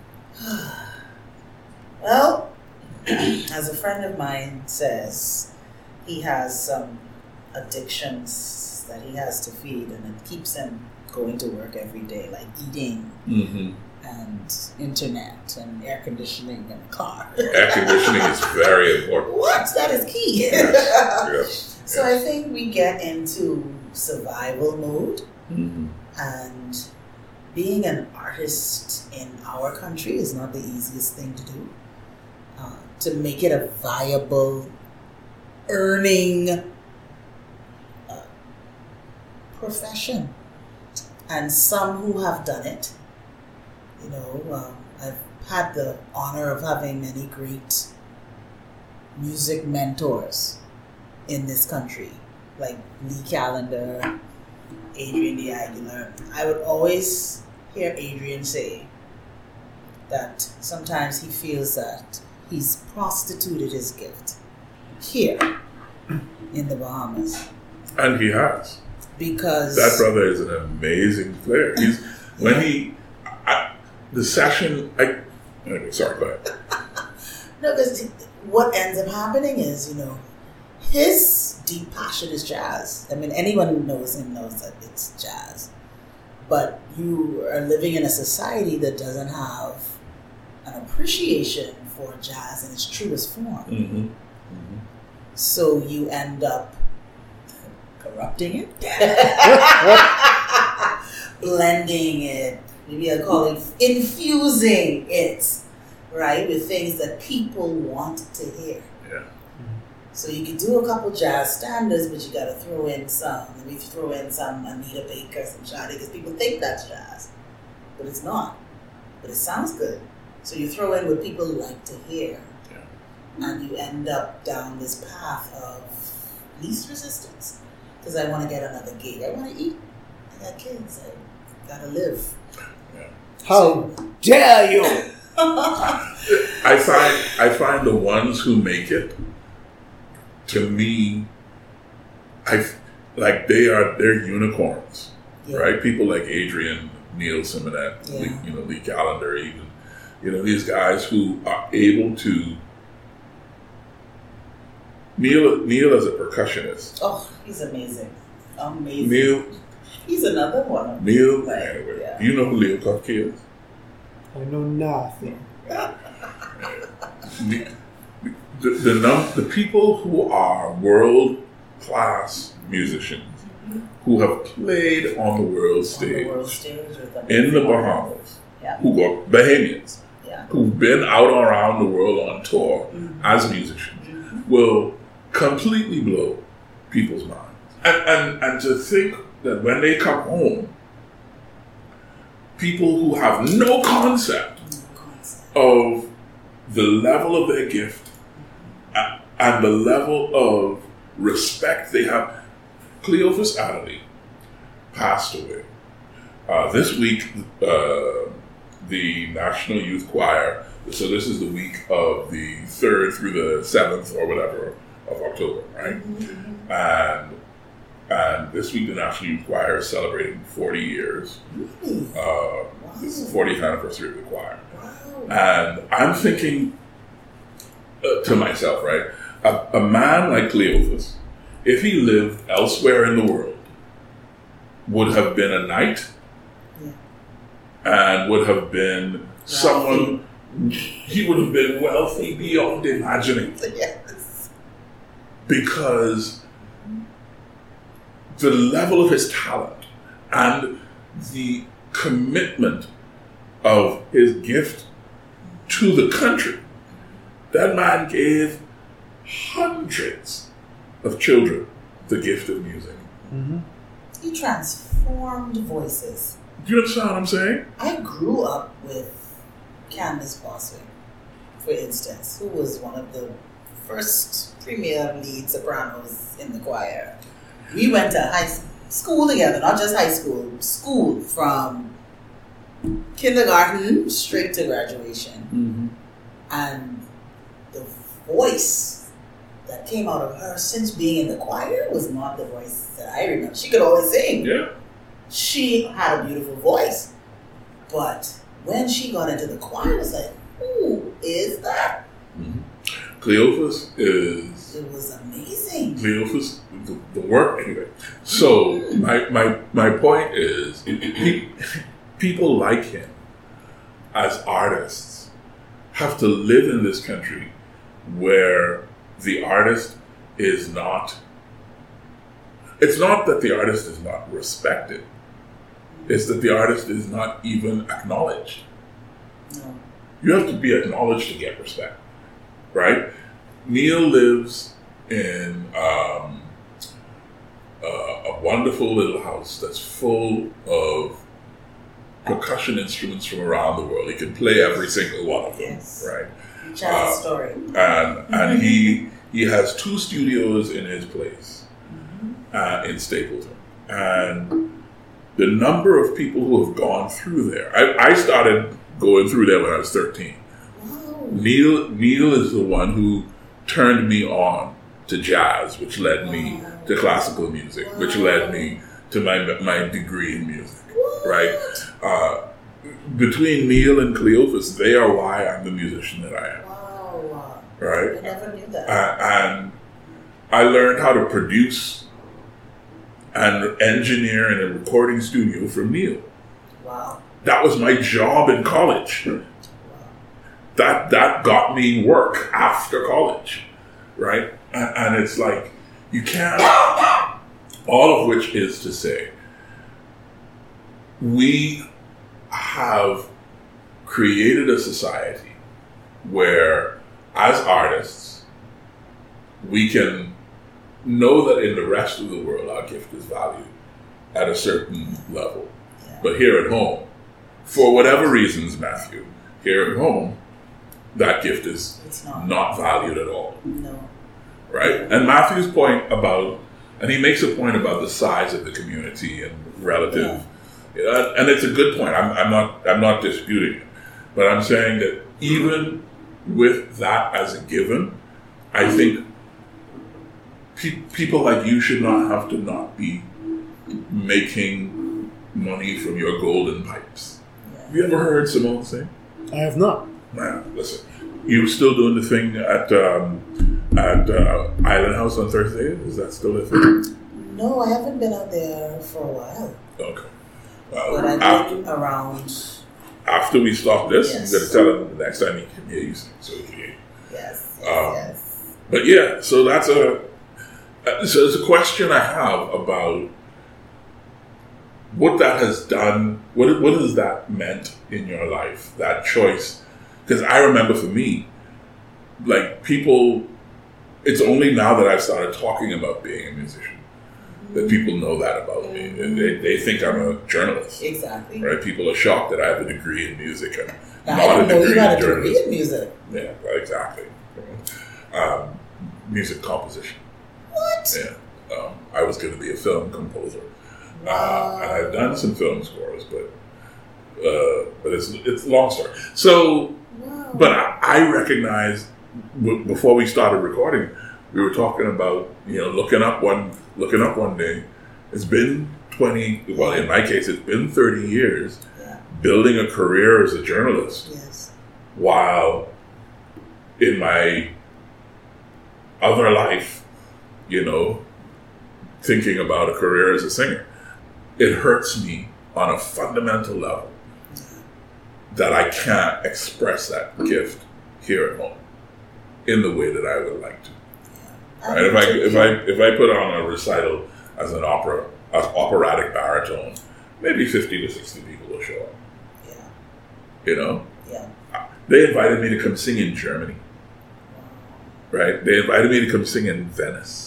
Well, as a friend of mine says, he has some addictions that he has to feed, and it keeps him going to work every day, like eating and internet and air conditioning and a car. Air conditioning is very important. What? That is key. Yes. So I think we get into survival mode, and being an artist in our country is not the easiest thing to do. To make it a viable, earning profession. And some who have done it, I've had the honor of having many great music mentors in this country, like Lee Callender, Adrian D. Aguilar. I would always hear Adrian say that sometimes he feels that he's prostituted his gift here in the Bahamas. And he has. Because that brother is an amazing player. He's the session. Anyway, sorry, go ahead. No, because what ends up happening is, his deep passion is jazz. I mean, anyone who knows him knows that it's jazz. But you are living in a society that doesn't have an appreciation for jazz in its truest form. So you end up corrupting it, blending it, maybe I call it infusing it, right, with things that people want to hear. Yeah. So you can do a couple jazz standards, but you got to throw in some. Maybe throw in some Anita Baker, some Shadi, because people think that's jazz, but it's not. But it sounds good. So you throw in what people like to hear, and you end up down this path of least resistance. Because I want to get another gig. I want to eat. I got kids. I gotta live. Yeah. How dare you? I find the ones who make it, to me, they're unicorns, right? People like Adrian, Neil Simonet, Lee Callender, even, these guys who are able to. Neil as a percussionist. Oh, he's amazing. Amazing. Neil. He's another one. Neil. Anyway, do you know who Leo Kofke is? I know nothing. The people who are world class musicians who have played on the world stage in the Bahamas, who are Bahamians, who've been out around the world on tour as musicians, will completely blow people's minds. And to think that when they come home, people who have no concept of the level of their gift and the level of respect they have. Cleophas Adderley passed away. This week, the National Youth Choir, so this is the week of the 3rd through the 7th or whatever of October, right? And this week the National Youth Choir is celebrating 40 years. This is the 40th anniversary of the choir. And I'm thinking to myself, right, a man like Cleophas, if he lived elsewhere in the world, would have been a knight and would have been someone, he would have been wealthy beyond imagining. Yes. because the level of his talent and the commitment of his gift to the country, that man gave hundreds of children the gift of music. Mm-hmm. He transformed voices. Do you understand what I'm saying? I grew up with Candace Boswick, for instance, who was one of the first premier lead sopranos in the choir. We went to high school together, not just high school from kindergarten straight to graduation. Mm-hmm. And the voice that came out of her since being in the choir was not the voice that I remember. She could always sing. Yeah. She had a beautiful voice. But when she got into the choir, it was like, who is that? Mm-hmm. Cleophas is... It was amazing. Cleophas, the work, anyway. So, my point is, people like him as artists have to live in this country where the artist is not... It's not that the artist is not respected. It's that the artist is not even acknowledged. No. You have to be acknowledged to get respect, right? Neil lives in a wonderful little house that's full of percussion instruments from around the world. He can play every single one of them, Yes. right? Each has a story. And he has 2 studios in his place in Stapleton. And the number of people who have gone through there, I started going through there when I was 13. Wow. Neil is the one who turned me on to jazz, which led me to classical music, which led me to my degree in music, right? Between Neil and Cleophas, they are why I'm the musician that I am. Wow. Right? I never knew that. And I learned how to produce and engineer in a recording studio from Neil. Wow. That was my job in college. That got me work after college, right? And it's like, you can't, all of which is to say, we have created a society where, as artists, we can know that in the rest of the world our gift is valued at a certain level. Yeah. But here at home, for whatever reasons, Matthew, here at home, that gift is It's not. not valued at all. No. Right? And Matthew's point about, and he makes a point about the size of the community and relative, and it's a good point. I'm not disputing it, but I'm saying that even with that as a given, I think people like you should not have to not be making money from your golden pipes. Yeah. Have you ever heard Simone sing? I have not. Man, listen, you still doing the thing at Island House on Thursday? Is that still a thing? No, I haven't been out there for a while. Okay. But I've been around. After we stop this, Yes. I'm going to tell him the next time he can hear you sing. So he can hear you. Yes. Yes. But yeah, so that's it's a question I have about what that has done. What has that meant in your life? That choice, because I remember for me, like people, it's only now that I've started talking about being a musician that people know that about me. And they think I'm a journalist. Exactly. Right? People are shocked that I have a degree in music and Now, not I a didn't know degree you had in a degree journalism. in music. Yeah, exactly. Music composition. What? Yeah. I was going to be a film composer. Wow. And I've done some film scores, but it's a long story. So, Wow. but I recognized before we started recording, we were talking about looking up one day. It's been 20. Well, in my case, it's been 30 years Yeah. building a career as a journalist. Yes. While in my other life, thinking about a career as a singer, it hurts me on a fundamental level that I can't express that gift here at home in the way that I would like to. Right? If I put on a recital as an operatic baritone, maybe 50 to 60 people will show up. Yeah. You know? Yeah. They invited me to come sing in Germany. Right? They invited me to come sing in Venice.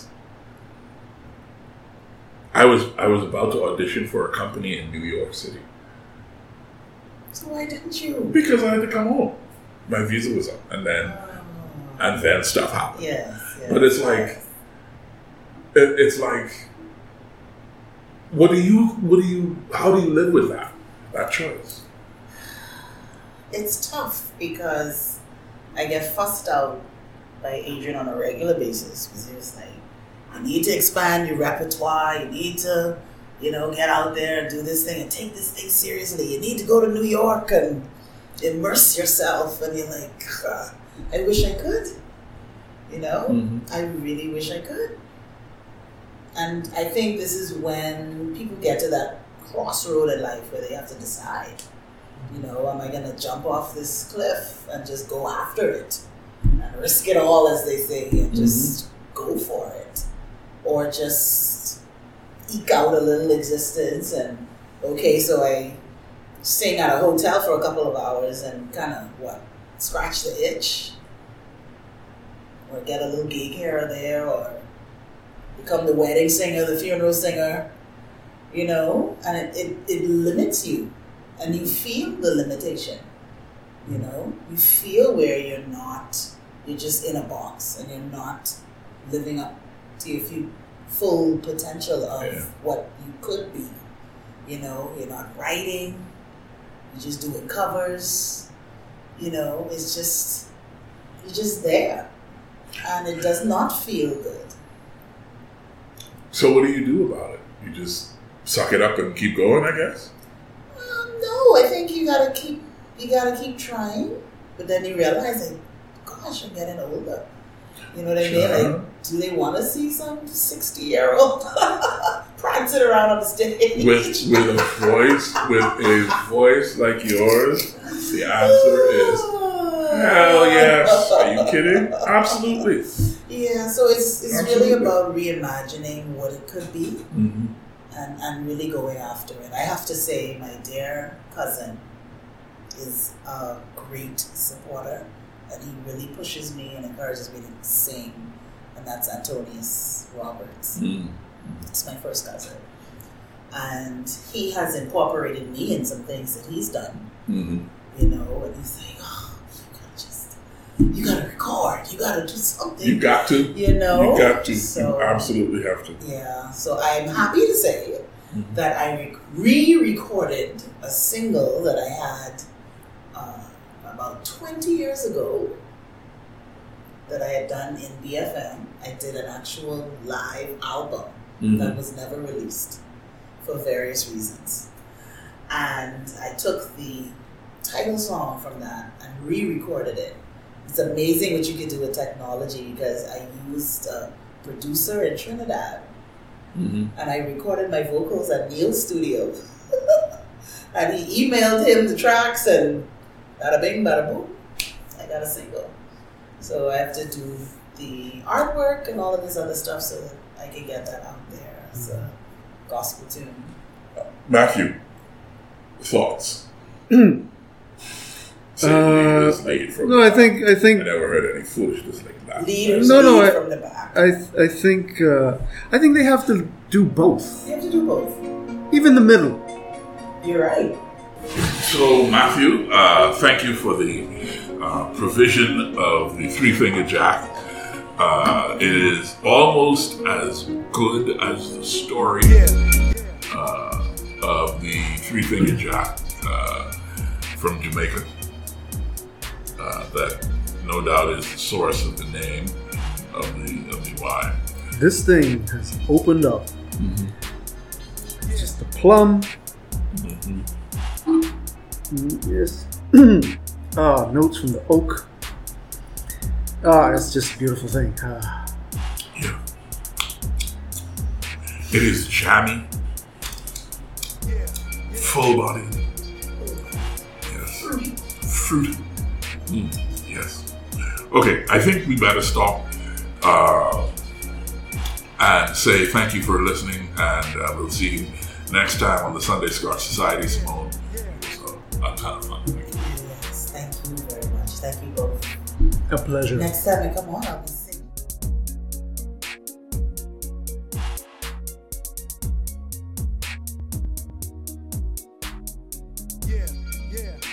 I was about to audition for a company in New York City. So why didn't you? Because I had to come home. My visa was up, and then stuff happened. Yes. But it's like, how do you live with that choice? It's tough because I get fussed out by Adrian on a regular basis because it's like, you need to expand your repertoire, you need to, get out there and do this thing and take this thing seriously. You need to go to New York and immerse yourself, and you're like, I wish I could. I really wish I could. And I think this is when people get to that crossroad in life where they have to decide, am I going to jump off this cliff and just go after it and risk it all, as they say, and just go for it, or just eke out a little existence and, okay, so I sing at a hotel for a couple of hours and kind of, scratch the itch, or get a little gig here or there, or become the wedding singer, the funeral singer, and it limits you, and you feel the limitation, you feel where you're just in a box, and you're not living up to your full potential of what you could be. You're not writing, you're just doing covers, it's just, you're just there. And it does not feel good. So what do you do about it? You just suck it up and keep going, I guess? No, I think you gotta keep trying, but then you realize, like, gosh, I'm getting older. You know what I mean? Like, do they want to see some 60-year-old prancing around on the stage with a voice like yours? The answer is hell yes. Are you kidding? Absolutely. Yeah. So it's really about reimagining what it could be, and really going after it. I have to say, my dear cousin is a great supporter. And he really pushes me and encourages me to sing, and that's Antonius Roberts. It's my first cousin, and he has incorporated me in some things that he's done. And he's like, "Oh, you gotta record, you gotta do something. You got to, you got to. So, you absolutely have to." Yeah. So I'm happy to say that I re-recorded a single that I had about 20 years ago that I had done in BFM. I did an actual live album that was never released for various reasons. And I took the title song from that and re-recorded it. It's amazing what you can do with technology, because I used a producer in Trinidad and I recorded my vocals at Neil's studio. And he emailed him the tracks, and bada bing, bada boom, I got a single. So I have to do the artwork and all of this other stuff so that I can get that out there as a gospel tune. Matthew, thoughts? No, I think I never heard any foolishness like that. Lead from the back. I think they have to do both. They have to do both. Even the middle. You're right. So, Matthew, thank you for the provision of the Three-Finger Jack. It is almost as good as the story of the Three-Finger Jack from Jamaica. That no doubt is the source of the name of the wine. This thing has opened up. It's just the plum. Yes. Notes from the oak. It's just a beautiful thing. Yeah. It is jammy, full bodied. Yes. Fruity. Yes. Okay, I think we better stop and say thank you for listening, and we'll see you next time on the Sunday Scotch Society, Simone. So, kind of fun. Yes, thank you very much. Thank you both. A pleasure. Next time, come on, I'll be singing. Yeah, yeah.